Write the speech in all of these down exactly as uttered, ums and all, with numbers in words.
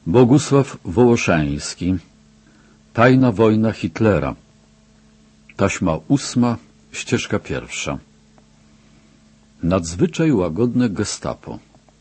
Bogusław Wołoszański. Tajna wojna Hitlera. Taśma ósma, ścieżka pierwsza. Nadzwyczaj łagodne gestapo.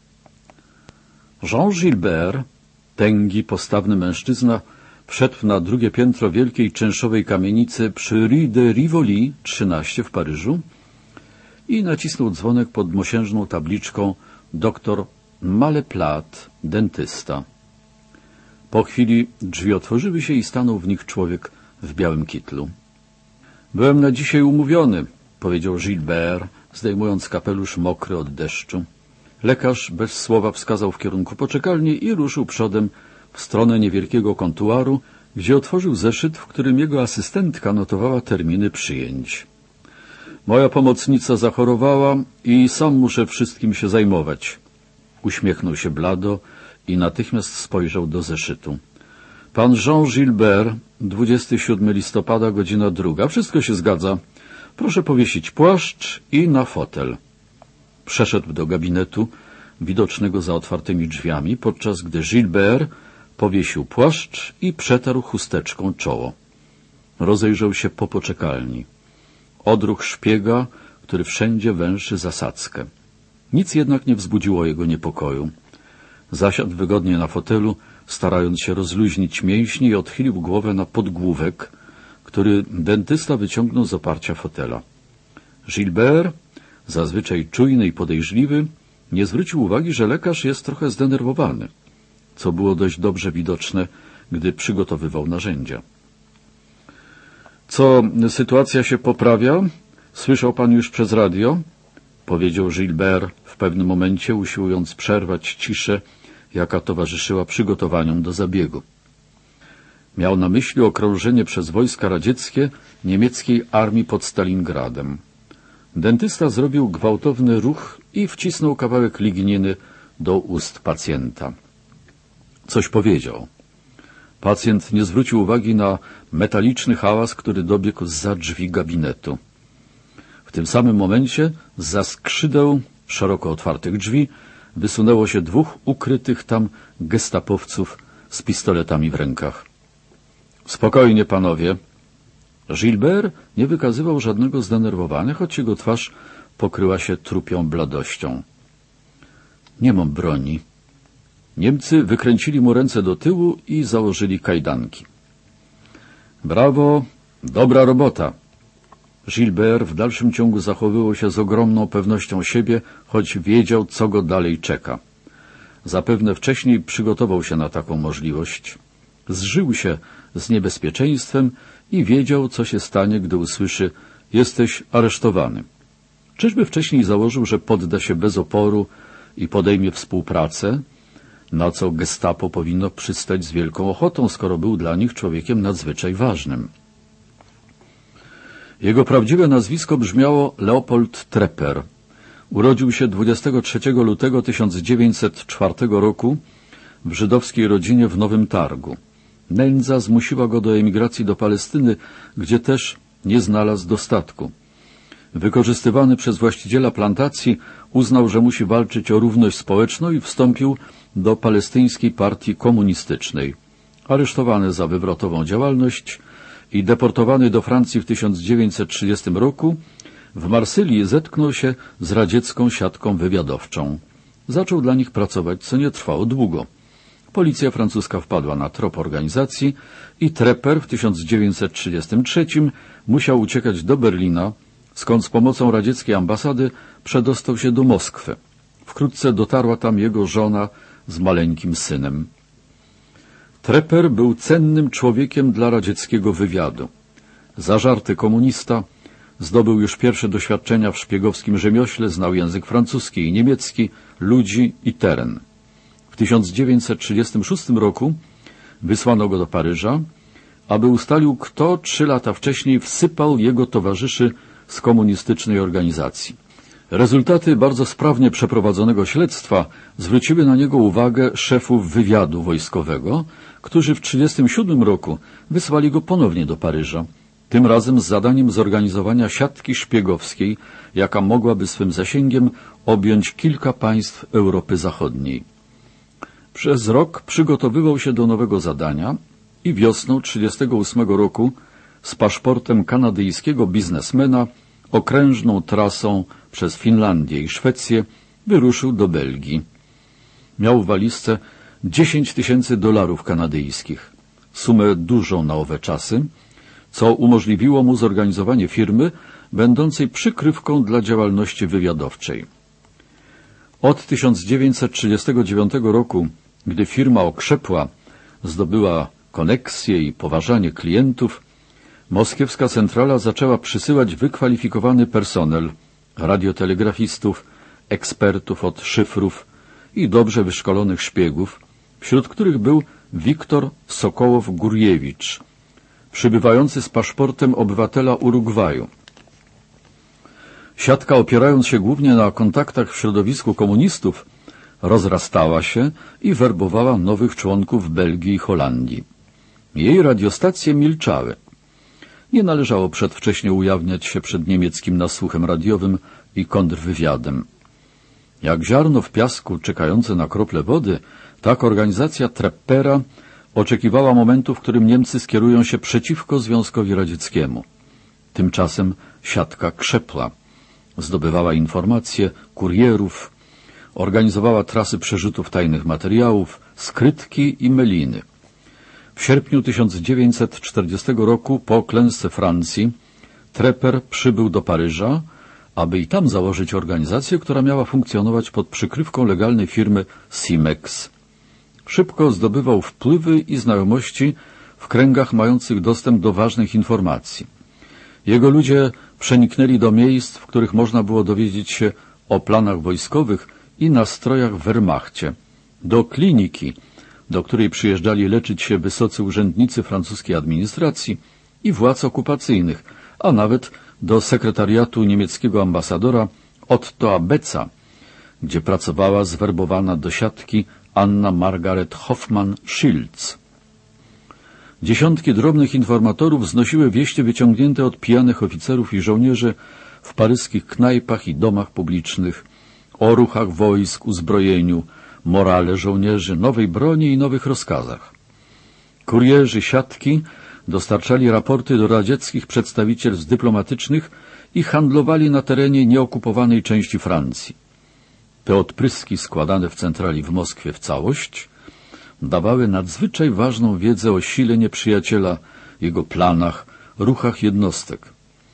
Jean Gilbert, tęgi, postawny mężczyzna, wszedł na drugie piętro wielkiej czynszowej kamienicy przy Rue de Rivoli trzynaście w Paryżu i nacisnął dzwonek pod mosiężną tabliczką doktor Maleplat, dentysta. Po chwili drzwi otworzyły się i stanął w nich człowiek w białym kitlu. — Byłem na dzisiaj umówiony — powiedział Gilbert, zdejmując kapelusz mokry od deszczu. Lekarz bez słowa wskazał w kierunku poczekalni i ruszył przodem w stronę niewielkiego kontuaru, gdzie otworzył zeszyt, w którym jego asystentka notowała terminy przyjęć. — Moja pomocnica zachorowała i sam muszę wszystkim się zajmować. Uśmiechnął się blado i natychmiast spojrzał do zeszytu. — Pan Jean Gilbert, dwudziestego siódmego listopada, godzina druga. Wszystko się zgadza. Proszę powiesić płaszcz i na fotel. Przeszedł do gabinetu, widocznego za otwartymi drzwiami, podczas gdy Gilbert powiesił płaszcz i przetarł chusteczką czoło. Rozejrzał się po poczekalni. Odruch szpiega, który wszędzie węszy zasadzkę. Nic jednak nie wzbudziło jego niepokoju. Zasiadł wygodnie na fotelu, starając się rozluźnić mięśnie, i odchylił głowę na podgłówek, który dentysta wyciągnął z oparcia fotela. Gilbert, zazwyczaj czujny i podejrzliwy, nie zwrócił uwagi, że lekarz jest trochę zdenerwowany, co było dość dobrze widoczne, gdy przygotowywał narzędzia. — Co, sytuacja się poprawia? Słyszał pan już przez radio? — powiedział Gilbert w pewnym momencie, usiłując przerwać ciszę, jaka towarzyszyła przygotowaniom do zabiegu. Miał na myśli okrążenie przez wojska radzieckie niemieckiej armii pod Stalingradem. Dentysta zrobił gwałtowny ruch i wcisnął kawałek ligniny do ust pacjenta. Coś powiedział. Pacjent nie zwrócił uwagi na metaliczny hałas, który dobiegł zza drzwi gabinetu. W tym samym momencie zza skrzydeł szeroko otwartych drzwi wysunęło się dwóch ukrytych tam gestapowców z pistoletami w rękach. — Spokojnie, panowie. Gilbert nie wykazywał żadnego zdenerwowania, choć jego twarz pokryła się trupią bladością. — Nie mam broni. Niemcy wykręcili mu ręce do tyłu i założyli kajdanki. — Brawo, dobra robota. Gilbert w dalszym ciągu zachowywał się z ogromną pewnością siebie, choć wiedział, co go dalej czeka. Zapewne wcześniej przygotował się na taką możliwość. Zżył się z niebezpieczeństwem i wiedział, co się stanie, gdy usłyszy — jesteś aresztowany. Czyżby wcześniej założył, że podda się bez oporu i podejmie współpracę, na co gestapo powinno przystać z wielką ochotą, skoro był dla nich człowiekiem nadzwyczaj ważnym. Jego prawdziwe nazwisko brzmiało Leopold Trepper. Urodził się dwudziestego trzeciego lutego tysiąc dziewięćset czwartego roku w żydowskiej rodzinie w Nowym Targu. Nędza zmusiła go do emigracji do Palestyny, gdzie też nie znalazł dostatku. Wykorzystywany przez właściciela plantacji, uznał, że musi walczyć o równość społeczną i wstąpił do palestyńskiej partii komunistycznej. Aresztowany za wywrotową działalność i deportowany do Francji w tysiąc dziewięćset trzydziestym roku, w Marsylii zetknął się z radziecką siatką wywiadowczą. Zaczął dla nich pracować, co nie trwało długo. Policja francuska wpadła na trop organizacji i Trepper w tysiąc dziewięćset trzydziestym trzecim musiał uciekać do Berlina, skąd z pomocą radzieckiej ambasady przedostał się do Moskwy. Wkrótce dotarła tam jego żona z maleńkim synem. Trepper był cennym człowiekiem dla radzieckiego wywiadu. Zażarty komunista, zdobył już pierwsze doświadczenia w szpiegowskim rzemiośle, znał język francuski i niemiecki, ludzi i teren. W tysiąc dziewięćset trzydziestym szóstym roku wysłano go do Paryża, aby ustalił, kto trzy lata wcześniej wsypał jego towarzyszy z komunistycznej organizacji. Rezultaty bardzo sprawnie przeprowadzonego śledztwa zwróciły na niego uwagę szefów wywiadu wojskowego, którzy w tysiąc dziewięćset trzydziestym siódmym roku wysłali go ponownie do Paryża, tym razem z zadaniem zorganizowania siatki szpiegowskiej, jaka mogłaby swym zasięgiem objąć kilka państw Europy Zachodniej. Przez rok przygotowywał się do nowego zadania i wiosną trzydziestego ósmego roku z paszportem kanadyjskiego biznesmena okrężną trasą przez Finlandię i Szwecję wyruszył do Belgii. Miał w walizce dziesięć tysięcy dolarów kanadyjskich, sumę dużą na owe czasy, co umożliwiło mu zorganizowanie firmy będącej przykrywką dla działalności wywiadowczej. Od tysiąc dziewięćset trzydziestego dziewiątego roku, gdy firma okrzepła, zdobyła koneksje i poważanie klientów, moskiewska centrala zaczęła przysyłać wykwalifikowany personel, radiotelegrafistów, ekspertów od szyfrów i dobrze wyszkolonych szpiegów, wśród których był Wiktor Sokołow-Gurjewicz, przybywający z paszportem obywatela Urugwaju. Siatka, opierając się głównie na kontaktach w środowisku komunistów, rozrastała się i werbowała nowych członków Belgii i Holandii. Jej radiostacje milczały. Nie należało przedwcześnie ujawniać się przed niemieckim nasłuchem radiowym i kontrwywiadem. Jak ziarno w piasku czekające na krople wody, tak organizacja Treppera oczekiwała momentu, w którym Niemcy skierują się przeciwko Związkowi Radzieckiemu. Tymczasem siatka krzepła. Zdobywała informacje kurierów, organizowała trasy przerzutów tajnych materiałów, skrytki i meliny. W sierpniu tysiąc dziewięćset czterdziestego roku, po klęsce Francji, Trepper przybył do Paryża, aby i tam założyć organizację, która miała funkcjonować pod przykrywką legalnej firmy Simex. Szybko zdobywał wpływy i znajomości w kręgach mających dostęp do ważnych informacji. Jego ludzie przeniknęli do miejsc, w których można było dowiedzieć się o planach wojskowych i nastrojach w Wehrmachcie, do kliniki, do której przyjeżdżali leczyć się wysocy urzędnicy francuskiej administracji i władz okupacyjnych, a nawet do sekretariatu niemieckiego ambasadora Otto Abetza, gdzie pracowała zwerbowana do siatki Anna Margaret Hoffmann-Schiltz. Dziesiątki drobnych informatorów znosiły wieści wyciągnięte od pijanych oficerów i żołnierzy w paryskich knajpach i domach publicznych, o ruchach wojsk, uzbrojeniu, morale żołnierzy, nowej broni i nowych rozkazach. Kurierzy siatki dostarczali raporty do radzieckich przedstawicielstw dyplomatycznych i handlowali na terenie nieokupowanej części Francji. Te odpryski składane w centrali w Moskwie w całość dawały nadzwyczaj ważną wiedzę o sile nieprzyjaciela, jego planach, ruchach jednostek.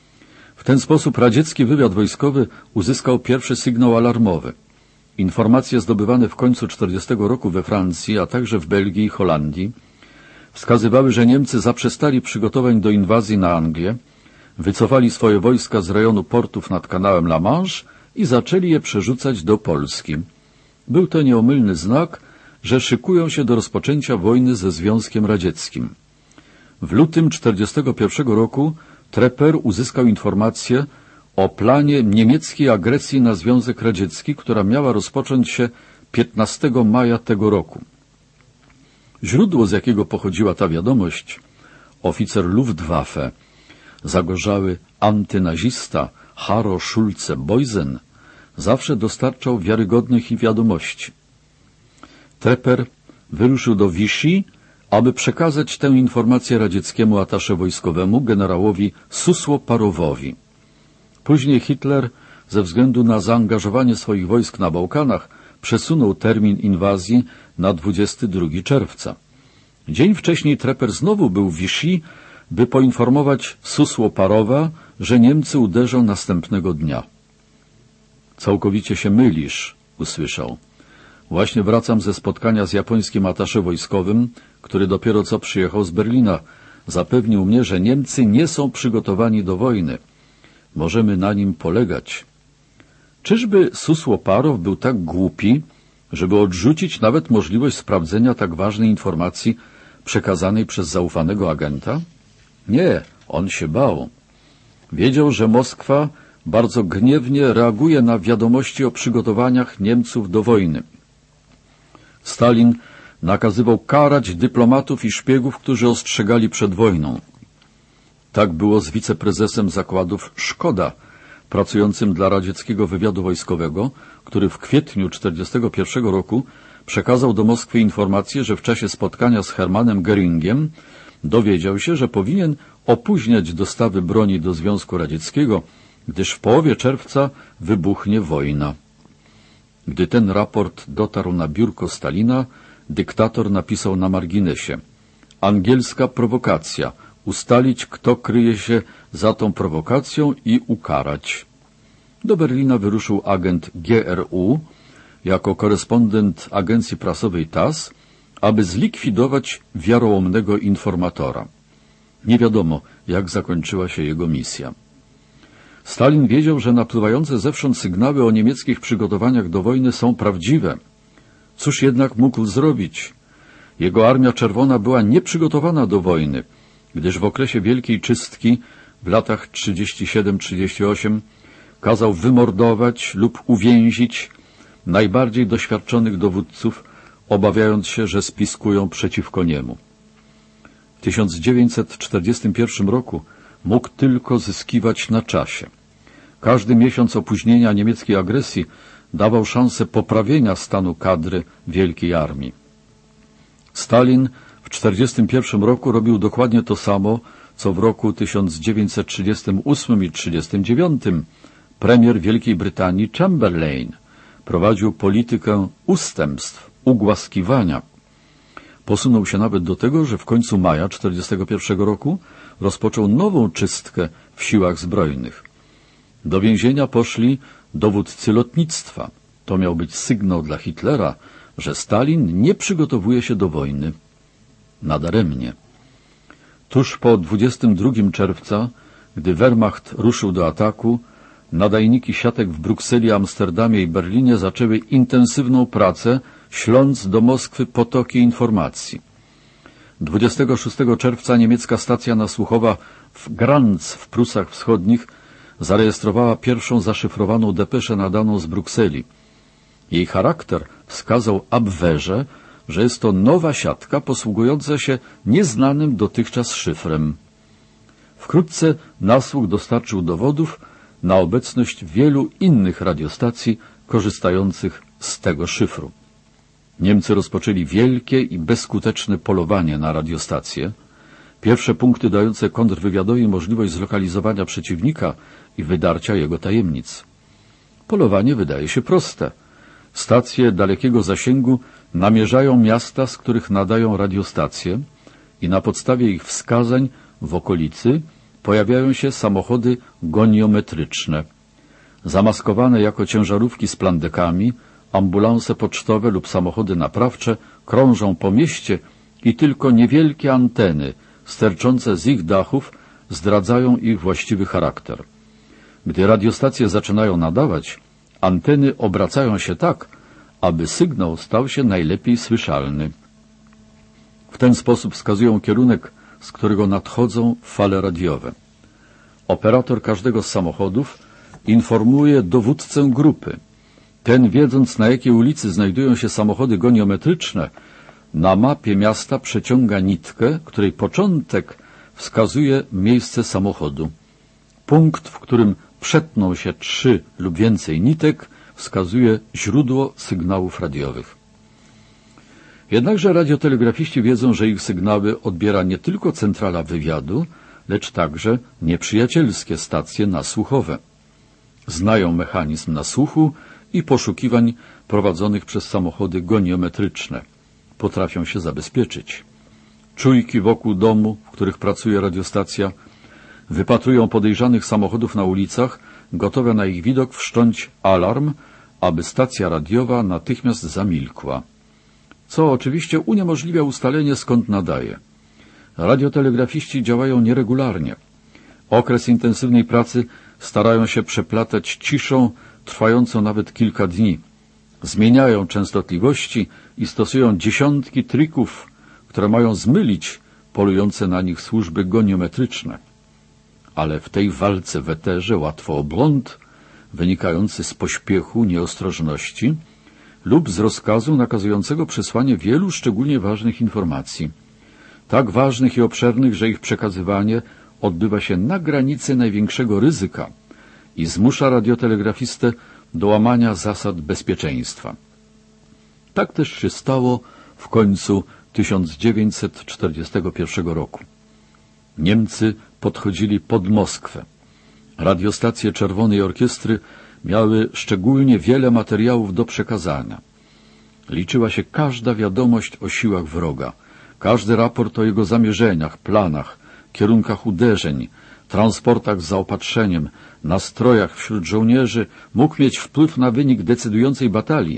W ten sposób radziecki wywiad wojskowy uzyskał pierwszy sygnał alarmowy. Informacje zdobywane w końcu czterdziestego roku we Francji, a także w Belgii i Holandii wskazywały, że Niemcy zaprzestali przygotowań do inwazji na Anglię, wycofali swoje wojska z rejonu portów nad kanałem La Manche i zaczęli je przerzucać do Polski. Był to nieomylny znak, że szykują się do rozpoczęcia wojny ze Związkiem Radzieckim. W lutym czterdziestego pierwszego roku Trepper uzyskał informację o planie niemieckiej agresji na Związek Radziecki, która miała rozpocząć się piętnastego maja tego roku. Źródło, z jakiego pochodziła ta wiadomość, oficer Luftwaffe, zagorzały antynazista Haro Schulze-Boysen, zawsze dostarczał wiarygodnych i wiadomości. Trepper wyruszył do Vichy, aby przekazać tę informację radzieckiemu atasze wojskowemu generałowi Susłoparowowi. Później Hitler, ze względu na zaangażowanie swoich wojsk na Bałkanach, przesunął termin inwazji na dwudziestego drugiego czerwca. Dzień wcześniej Trepper znowu był w Vichy, by poinformować Susłoparowa, że Niemcy uderzą następnego dnia. Całkowicie się mylisz, usłyszał. Właśnie wracam ze spotkania z japońskim atasze wojskowym, który dopiero co przyjechał z Berlina. Zapewnił mnie, że Niemcy nie są przygotowani do wojny. Możemy na nim polegać. Czyżby Susłoparow był tak głupi, żeby odrzucić nawet możliwość sprawdzenia tak ważnej informacji przekazanej przez zaufanego agenta? Nie, on się bał. Wiedział, że Moskwa bardzo gniewnie reaguje na wiadomości o przygotowaniach Niemców do wojny. Stalin nakazywał karać dyplomatów i szpiegów, którzy ostrzegali przed wojną. Tak było z wiceprezesem zakładów Szkoda, pracującym dla radzieckiego wywiadu wojskowego który w kwietniu tysiąc dziewięćset czterdziestego pierwszego roku przekazał do Moskwy informację, że w czasie spotkania z Hermanem Göringiem dowiedział się, że powinien opóźniać dostawy broni do Związku Radzieckiego, gdyż w połowie czerwca wybuchnie wojna. Gdy ten raport dotarł na biurko Stalina, dyktator napisał na marginesie: angielska prowokacja, ustalić, kto kryje się za tą prowokacją i ukarać. Do Berlina wyruszył agent G R U jako korespondent agencji prasowej T A S, aby zlikwidować wiarołomnego informatora. Nie wiadomo, jak zakończyła się jego misja. Stalin wiedział, że napływające zewsząd sygnały o niemieckich przygotowaniach do wojny są prawdziwe. Cóż jednak mógł zrobić? Jego Armia Czerwona była nieprzygotowana do wojny, gdyż w okresie Wielkiej Czystki w latach trzydziestym siódmym trzydziestym ósmym kazał wymordować lub uwięzić najbardziej doświadczonych dowódców, obawiając się, że spiskują przeciwko niemu. W tysiąc dziewięćset czterdziestym pierwszym roku mógł tylko zyskiwać na czasie. Każdy miesiąc opóźnienia niemieckiej agresji dawał szansę poprawienia stanu kadry Wielkiej Armii. Stalin w tysiąc dziewięćset czterdziestym pierwszym roku robił dokładnie to samo, co w roku tysiąc dziewięćset trzydziestym ósmym i tysiąc dziewięćset trzydziestym dziewiątym. Premier Wielkiej Brytanii Chamberlain prowadził politykę ustępstw, ugłaskiwania. Posunął się nawet do tego, że w końcu maja tysiąc dziewięćset czterdziestego pierwszego roku rozpoczął nową czystkę w siłach zbrojnych. Do więzienia poszli dowódcy lotnictwa. To miał być sygnał dla Hitlera, że Stalin nie przygotowuje się do wojny. Nadaremnie. Tuż po dwudziestego drugiego czerwca, gdy Wehrmacht ruszył do ataku, nadajniki siatek w Brukseli, Amsterdamie i Berlinie zaczęły intensywną pracę, śląc do Moskwy potoki informacji. dwudziestego szóstego czerwca niemiecka stacja nasłuchowa w Granz w Prusach Wschodnich zarejestrowała pierwszą zaszyfrowaną depeszę nadaną z Brukseli. Jej charakter wskazał Abwehrze, że jest to nowa siatka posługująca się nieznanym dotychczas szyfrem. Wkrótce nasłuch dostarczył dowodów na obecność wielu innych radiostacji korzystających z tego szyfru. Niemcy rozpoczęli wielkie i bezskuteczne polowanie na radiostacje. Pierwsze punkty dające kontrwywiadowi możliwość zlokalizowania przeciwnika i wydarcia jego tajemnic. Polowanie wydaje się proste. Stacje dalekiego zasięgu namierzają miasta, z których nadają radiostacje i na podstawie ich wskazań w okolicy pojawiają się samochody goniometryczne. Zamaskowane jako ciężarówki z plandekami, ambulanse pocztowe lub samochody naprawcze krążą po mieście i tylko niewielkie anteny sterczące z ich dachów zdradzają ich właściwy charakter. Gdy radiostacje zaczynają nadawać, anteny obracają się tak, aby sygnał stał się najlepiej słyszalny. W ten sposób wskazują kierunek, z którego nadchodzą fale radiowe. Operator każdego z samochodów informuje dowódcę grupy. Ten, wiedząc, na jakiej ulicy znajdują się samochody goniometryczne, na mapie miasta przeciąga nitkę, której początek wskazuje miejsce samochodu. Punkt, w którym przetną się trzy lub więcej nitek, wskazuje źródło sygnałów radiowych. Jednakże radiotelegrafiści wiedzą, że ich sygnały odbiera nie tylko centrala wywiadu, lecz także nieprzyjacielskie stacje nasłuchowe. Znają mechanizm nasłuchu i poszukiwań prowadzonych przez samochody goniometryczne. Potrafią się zabezpieczyć. Czujki wokół domu, w których pracuje radiostacja, wypatrują podejrzanych samochodów na ulicach, gotowe na ich widok wszcząć alarm, aby stacja radiowa natychmiast zamilkła. Co oczywiście uniemożliwia ustalenie, skąd nadaje. Radiotelegrafiści działają nieregularnie. Okres intensywnej pracy starają się przeplatać ciszą trwającą nawet kilka dni. Zmieniają częstotliwości i stosują dziesiątki trików, które mają zmylić polujące na nich służby goniometryczne. Ale w tej walce w eterze łatwo o błąd, wynikający z pośpiechu, nieostrożności lub z rozkazu nakazującego przesłanie wielu szczególnie ważnych informacji. Tak ważnych i obszernych, że ich przekazywanie odbywa się na granicy największego ryzyka i zmusza radiotelegrafistę do łamania zasad bezpieczeństwa. Tak też się stało w końcu tysiąc dziewięćset czterdziestego pierwszego roku. Niemcy podchodzili pod Moskwę. Radiostacje Czerwonej Orkiestry miały szczególnie wiele materiałów do przekazania. Liczyła się każda wiadomość o siłach wroga, każdy raport o jego zamierzeniach, planach, kierunkach uderzeń, transportach z zaopatrzeniem, nastrojach wśród żołnierzy mógł mieć wpływ na wynik decydującej batalii.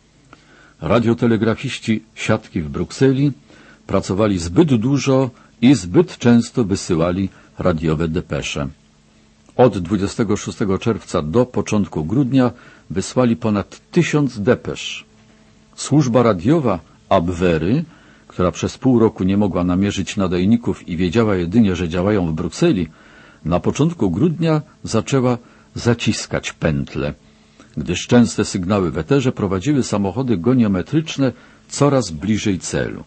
Radiotelegrafiści siatki w Brukseli pracowali zbyt dużo i zbyt często wysyłali radiowe depesze. Od dwudziestego szóstego czerwca do początku grudnia wysłali ponad tysiąc depesz. Służba radiowa Abwehry, która przez pół roku nie mogła namierzyć nadajników i wiedziała jedynie, że działają w Brukseli, na początku grudnia zaczęła zaciskać pętle, gdyż częste sygnały w eterze prowadziły samochody goniometryczne coraz bliżej celu.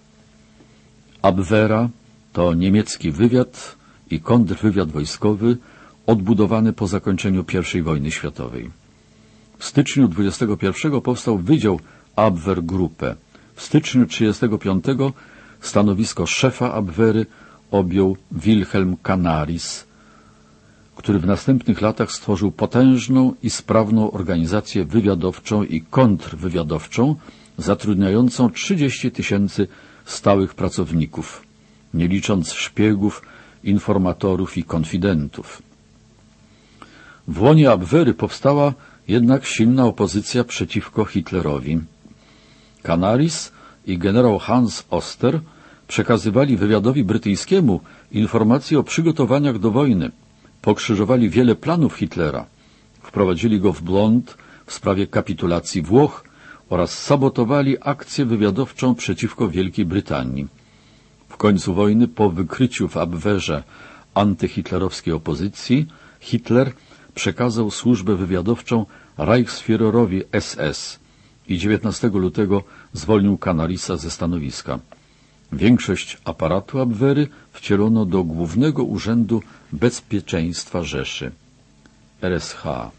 Abwehra to niemiecki wywiad i kontrwywiad wojskowy odbudowany po zakończeniu pierwszej wojny światowej. W styczniu dwudziestego pierwszego powstał Wydział Abwehrgruppe. W styczniu trzydziestego piątego stanowisko szefa Abwehry objął Wilhelm Canaris, który w następnych latach stworzył potężną i sprawną organizację wywiadowczą i kontrwywiadowczą, zatrudniającą trzydzieści tysięcy stałych pracowników, nie licząc szpiegów, informatorów i konfidentów. W łonie Abwehry powstała jednak silna opozycja przeciwko Hitlerowi. Canaris i generał Hans Oster przekazywali wywiadowi brytyjskiemu informacje o przygotowaniach do wojny, pokrzyżowali wiele planów Hitlera, wprowadzili go w błąd w sprawie kapitulacji Włoch oraz sabotowali akcję wywiadowczą przeciwko Wielkiej Brytanii. W końcu wojny, po wykryciu w Abwehrze antyhitlerowskiej opozycji, Hitler przekazał służbę wywiadowczą Reichsführerowi S S i dziewiętnastego lutego zwolnił Canarisa ze stanowiska. Większość aparatu Abwehry wcielono do Głównego Urzędu Bezpieczeństwa Rzeszy, R S H.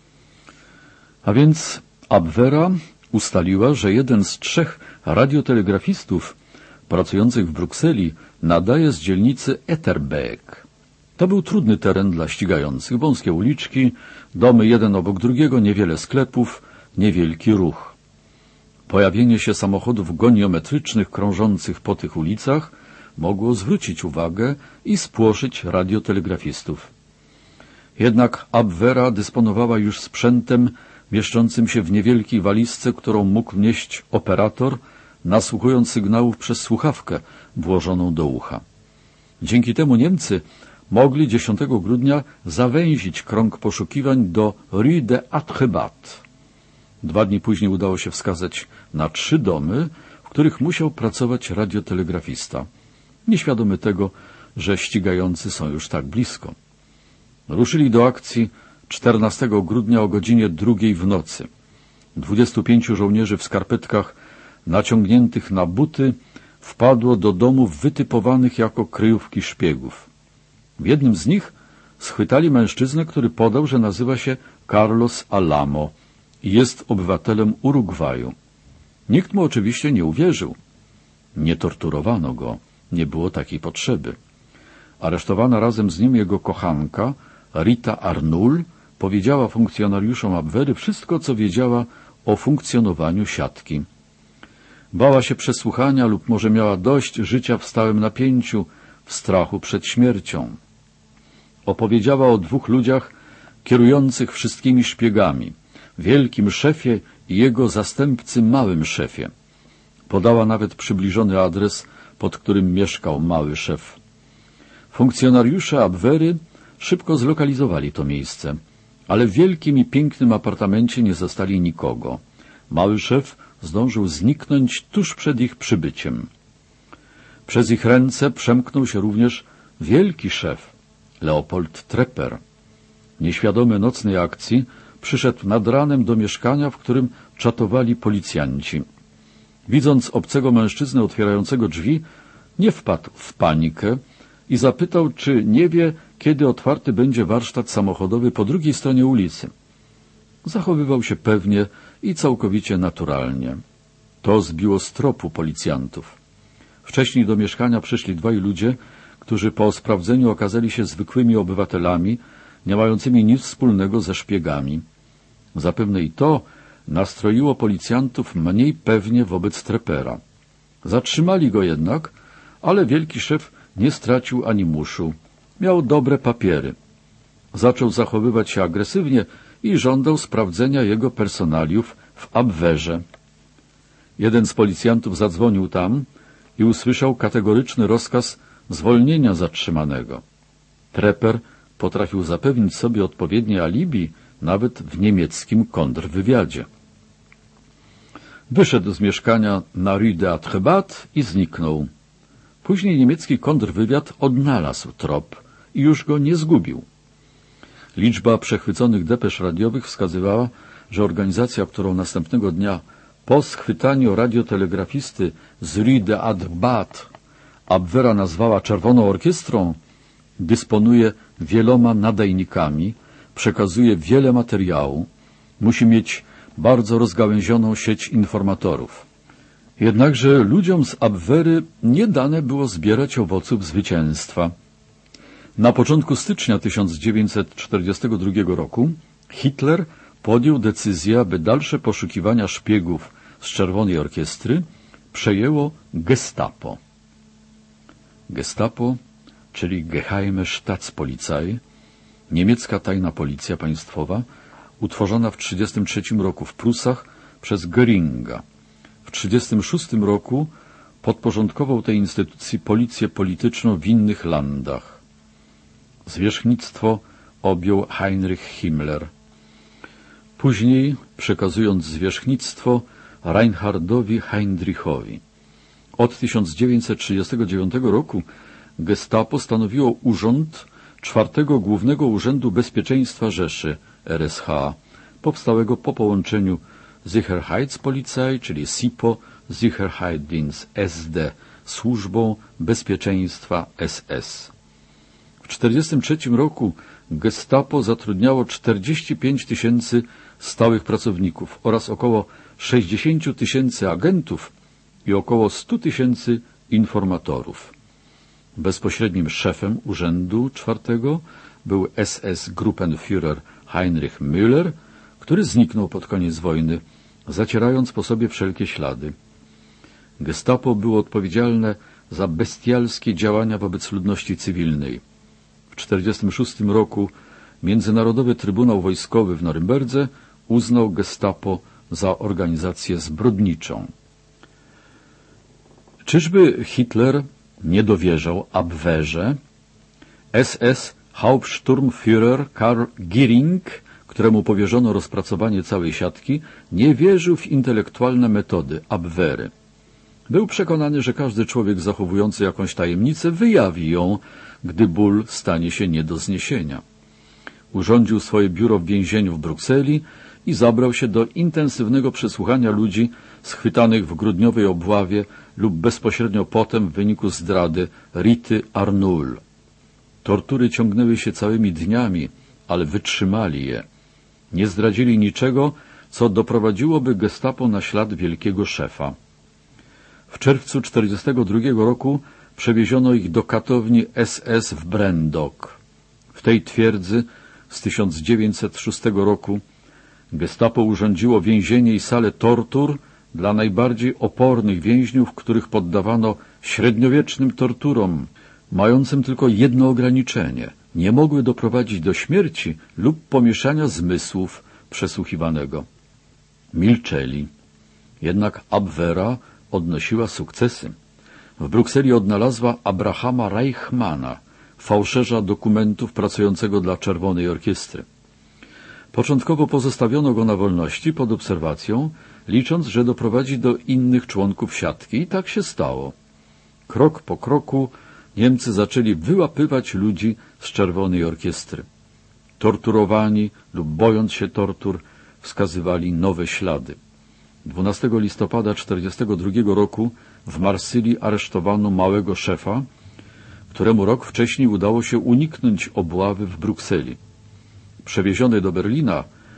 A więc Abwehra ustaliła, że jeden z trzech radiotelegrafistów pracujących w Brukseli nadaje z dzielnicy Etterbeek. To był trudny teren dla ścigających, wąskie uliczki, domy jeden obok drugiego, niewiele sklepów, niewielki ruch. Pojawienie się samochodów goniometrycznych krążących po tych ulicach mogło zwrócić uwagę i spłoszyć radiotelegrafistów. Jednak Abwehra dysponowała już sprzętem mieszczącym się w niewielkiej walizce, którą mógł nieść operator, nasłuchując sygnałów przez słuchawkę włożoną do ucha. Dzięki temu Niemcy mogli dziesiątego grudnia zawęzić krąg poszukiwań do Rue de Atrebat. Dwa dni później udało się wskazać na trzy domy, w których musiał pracować radiotelegrafista, nieświadomy tego, że ścigający są już tak blisko. Ruszyli do akcji czternastego grudnia o godzinie drugiej w nocy. Dwudziestu pięciu żołnierzy w skarpetkach naciągniętych na buty wpadło do domów wytypowanych jako kryjówki szpiegów. W jednym z nich schwytali mężczyznę, który podał, że nazywa się Carlos Alamo i jest obywatelem Urugwaju. Nikt mu oczywiście nie uwierzył. Nie torturowano go, nie było takiej potrzeby. Aresztowana razem z nim jego kochanka, Rita Arnul, powiedziała funkcjonariuszom Abwehry wszystko, co wiedziała o funkcjonowaniu siatki. Bała się przesłuchania lub może miała dość życia w stałym napięciu, w strachu przed śmiercią. Opowiedziała o dwóch ludziach kierujących wszystkimi szpiegami, wielkim szefie i jego zastępcy małym szefie. Podała nawet przybliżony adres, pod którym mieszkał mały szef. Funkcjonariusze Abwehry szybko zlokalizowali to miejsce, ale w wielkim i pięknym apartamencie nie zastali nikogo. Mały szef zdążył zniknąć tuż przed ich przybyciem. Przez ich ręce przemknął się również wielki szef, Leopold Trepper. Nieświadomy nocnej akcji przyszedł nad ranem do mieszkania, w którym czatowali policjanci. Widząc obcego mężczyznę otwierającego drzwi, nie wpadł w panikę i zapytał, czy nie wie, kiedy otwarty będzie warsztat samochodowy po drugiej stronie ulicy. Zachowywał się pewnie i całkowicie naturalnie. To zbiło z tropu policjantów. Wcześniej do mieszkania przyszli dwaj ludzie, którzy po sprawdzeniu okazali się zwykłymi obywatelami, nie mającymi nic wspólnego ze szpiegami. Zapewne i to nastroiło policjantów mniej pewnie wobec Trepera. Zatrzymali go jednak, ale wielki szef nie stracił ani muszu. Miał dobre papiery. Zaczął zachowywać się agresywnie i żądał sprawdzenia jego personaliów w Abwehrze. Jeden z policjantów zadzwonił tam i usłyszał kategoryczny rozkaz zwolnienia zatrzymanego. Treper potrafił zapewnić sobie odpowiednie alibi nawet w niemieckim kontrwywiadzie. Wyszedł z mieszkania na Rue de Atrebat i zniknął. Później niemiecki kontrwywiad odnalazł trop i już go nie zgubił. Liczba przechwyconych depesz radiowych wskazywała, że organizacja, którą następnego dnia po schwytaniu radiotelegrafisty z Rue de Atrebat Abwehra nazwała Czerwoną Orkiestrą, dysponuje wieloma nadajnikami, przekazuje wiele materiału, musi mieć bardzo rozgałęzioną sieć informatorów. Jednakże ludziom z Abwehry nie dane było zbierać owoców zwycięstwa. Na początku stycznia tysiąc dziewięćset czterdziestego drugiego roku Hitler podjął decyzję, aby dalsze poszukiwania szpiegów z Czerwonej Orkiestry przejęło Gestapo. Gestapo, czyli Geheime Staatspolizei, niemiecka tajna policja państwowa, utworzona w tysiąc dziewięćset trzydziestym trzecim roku w Prusach przez Göringa. W tysiąc dziewięćset trzydziestym szóstym roku podporządkował tej instytucji policję polityczną w innych landach. Zwierzchnictwo objął Heinrich Himmler. Później, przekazując zwierzchnictwo Reinhardowi Heydrichowi. Od tysiąc dziewięćset trzydziestego dziewiątego roku Gestapo stanowiło urząd czwartego Głównego Urzędu Bezpieczeństwa Rzeszy R S H, powstałego po połączeniu Sicherheitspolizei, czyli S I P O, Sicherheitsdienst S D, Służbą Bezpieczeństwa S S. W tysiąc dziewięćset czterdziestym trzecim roku Gestapo zatrudniało czterdzieści pięć tysięcy stałych pracowników oraz około sześćdziesiąt tysięcy agentów i około sto tysięcy informatorów. Bezpośrednim szefem Urzędu czwartego był S S-Gruppenführer Heinrich Müller, który zniknął pod koniec wojny, zacierając po sobie wszelkie ślady. Gestapo było odpowiedzialne za bestialskie działania wobec ludności cywilnej. W tysiąc dziewięćset czterdziestym szóstym roku Międzynarodowy Trybunał Wojskowy w Norymberdze uznał Gestapo za organizację zbrodniczą. Czyżby Hitler nie dowierzał Abwehrze? S S Hauptsturmführer Karl Göring, któremu powierzono rozpracowanie całej siatki, nie wierzył w intelektualne metody Abwehry. Był przekonany, że każdy człowiek zachowujący jakąś tajemnicę wyjawi ją, gdy ból stanie się nie do zniesienia. Urządził swoje biuro w więzieniu w Brukseli i zabrał się do intensywnego przesłuchania ludzi schwytanych w grudniowej obławie lub bezpośrednio potem w wyniku zdrady Rity Arnoul. Tortury ciągnęły się całymi dniami, ale wytrzymali je. Nie zdradzili niczego, co doprowadziłoby Gestapo na ślad wielkiego szefa. W czerwcu tysiąc dziewięćset czterdziestego drugiego roku przewieziono ich do katowni S S w Brendok. W tej twierdzy z tysiąc dziewięćset szóstego roku Gestapo urządziło więzienie i salę tortur dla najbardziej opornych więźniów, których poddawano średniowiecznym torturom, mającym tylko jedno ograniczenie. Nie mogły doprowadzić do śmierci lub pomieszania zmysłów przesłuchiwanego. Milczeli. Jednak Abwehra odnosiła sukcesy. W Brukseli odnalazła Abrahama Reichmana, fałszerza dokumentów pracującego dla Czerwonej Orkiestry. Początkowo pozostawiono go na wolności pod obserwacją, licząc, że doprowadzi do innych członków siatki. I tak się stało. Krok po kroku Niemcy zaczęli wyłapywać ludzi z Czerwonej Orkiestry. Torturowani lub bojąc się tortur, wskazywali nowe ślady. dwunastego listopada tysiąc dziewięćset czterdziestego drugiego roku w Marsylii aresztowano małego szefa, któremu rok wcześniej udało się uniknąć obławy w Brukseli. Przewieziony do Berlina,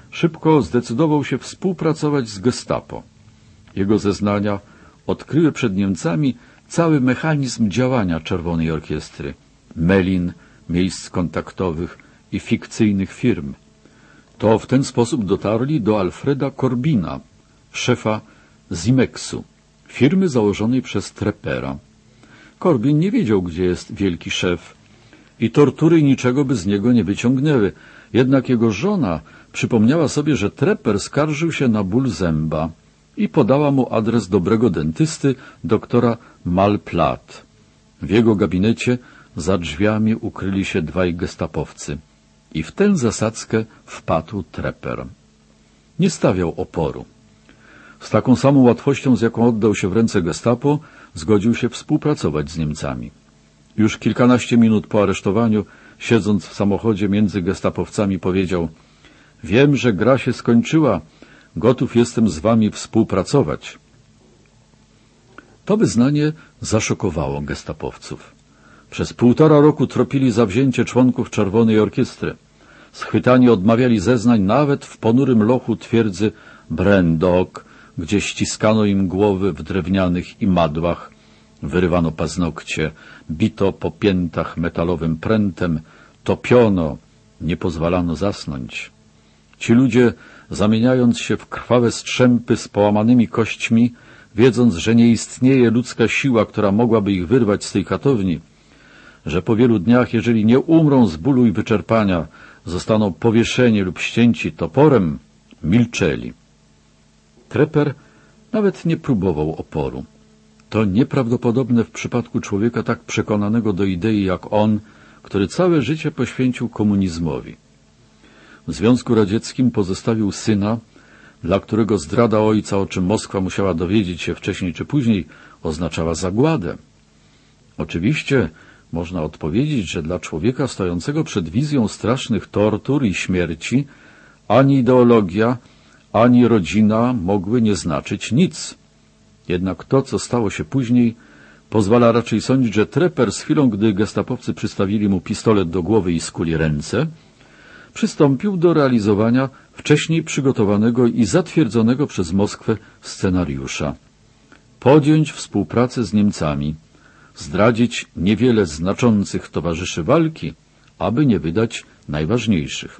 szybko zdecydował się współpracować z Gestapo. Jego zeznania odkryły przed Niemcami cały mechanizm działania Czerwonej Orkiestry, melin, miejsc kontaktowych i fikcyjnych firm. To w ten sposób dotarli do Alfreda Corbina, szefa Zimeksu, firmy założonej przez Trepera. Corbin nie wiedział, gdzie jest wielki szef i tortury niczego by z niego nie wyciągnęły. Jednak jego żona przypomniała sobie, że Treper skarżył się na ból zęba i podała mu adres dobrego dentysty, doktora Malplat. W jego gabinecie za drzwiami ukryli się dwaj gestapowcy i w tę zasadzkę wpadł Treper. Nie stawiał oporu. Z taką samą łatwością, z jaką oddał się w ręce Gestapo, zgodził się współpracować z Niemcami. Już kilkanaście minut po aresztowaniu, siedząc w samochodzie między gestapowcami, powiedział: wiem, że gra się skończyła, gotów jestem z wami współpracować. To wyznanie zaszokowało gestapowców. Przez półtora roku tropili zawzięcie członków Czerwonej Orkiestry. Schwytani odmawiali zeznań nawet w ponurym lochu twierdzy Brendok, gdzie ściskano im głowy w drewnianych imadłach, wyrywano paznokcie, bito po piętach metalowym prętem, topiono, nie pozwalano zasnąć. Ci ludzie, zamieniając się w krwawe strzępy z połamanymi kośćmi, wiedząc, że nie istnieje ludzka siła, która mogłaby ich wyrwać z tej katowni, że po wielu dniach, jeżeli nie umrą z bólu i wyczerpania, zostaną powieszeni lub ścięci toporem, milczeli. Treper nawet nie próbował oporu. To nieprawdopodobne w przypadku człowieka tak przekonanego do idei jak on, który całe życie poświęcił komunizmowi. W Związku Radzieckim pozostawił syna, dla którego zdrada ojca, o czym Moskwa musiała dowiedzieć się wcześniej czy później, oznaczała zagładę. Oczywiście można odpowiedzieć, że dla człowieka stojącego przed wizją strasznych tortur i śmierci ani ideologia, ani rodzina mogły nie znaczyć nic. Jednak to, co stało się później, pozwala raczej sądzić, że Treper z chwilą, gdy gestapowcy przystawili mu pistolet do głowy i skuli ręce, przystąpił do realizowania wcześniej przygotowanego i zatwierdzonego przez Moskwę scenariusza. Podjąć współpracę z Niemcami, zdradzić niewiele znaczących towarzyszy walki, aby nie wydać najważniejszych.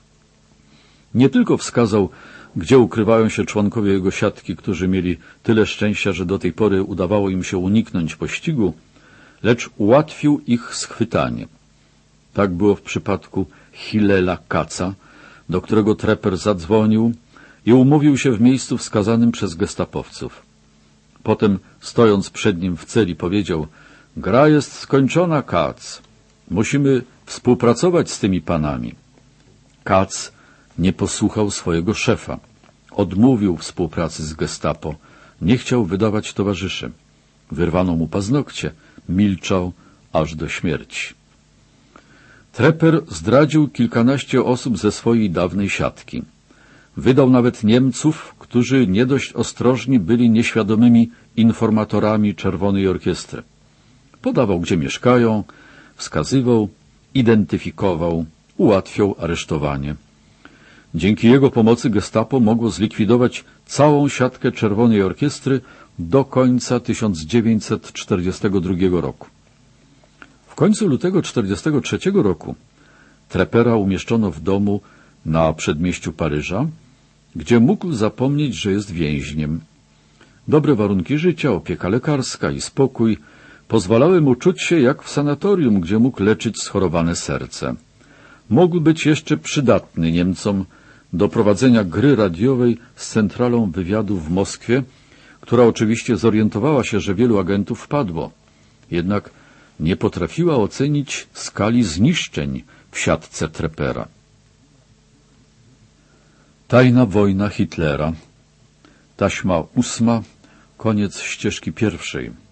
Nie tylko wskazał, gdzie ukrywają się członkowie jego siatki, którzy mieli tyle szczęścia, że do tej pory udawało im się uniknąć pościgu, lecz ułatwił ich schwytanie. Tak było w przypadku Hillela Katza, do którego Treper zadzwonił i umówił się w miejscu wskazanym przez gestapowców. Potem, stojąc przed nim w celi, powiedział: gra jest skończona, Katz. Musimy współpracować z tymi panami. Katz nie posłuchał swojego szefa. Odmówił współpracy z Gestapo. Nie chciał wydawać towarzyszy. Wyrwano mu paznokcie. Milczał aż do śmierci. Treper zdradził kilkanaście osób ze swojej dawnej siatki. Wydał nawet Niemców, którzy nie dość ostrożni byli nieświadomymi informatorami Czerwonej Orkiestry. Podawał, gdzie mieszkają, wskazywał, identyfikował, ułatwiał aresztowanie. Dzięki jego pomocy Gestapo mogło zlikwidować całą siatkę Czerwonej Orkiestry do końca tysiąc dziewięćset czterdziestego drugiego roku. W końcu lutego tysiąc dziewięćset czterdziestego trzeciego roku Trepera umieszczono w domu na przedmieściu Paryża, gdzie mógł zapomnieć, że jest więźniem. Dobre warunki życia, opieka lekarska i spokój pozwalały mu czuć się jak w sanatorium, gdzie mógł leczyć schorowane serce. Mógł być jeszcze przydatny Niemcom do prowadzenia gry radiowej z centralą wywiadu w Moskwie, która oczywiście zorientowała się, że wielu agentów wpadło. Jednak nie potrafiła ocenić skali zniszczeń w siatce Trepera. Tajna wojna Hitlera. Taśma ósma. Koniec ścieżki pierwszej.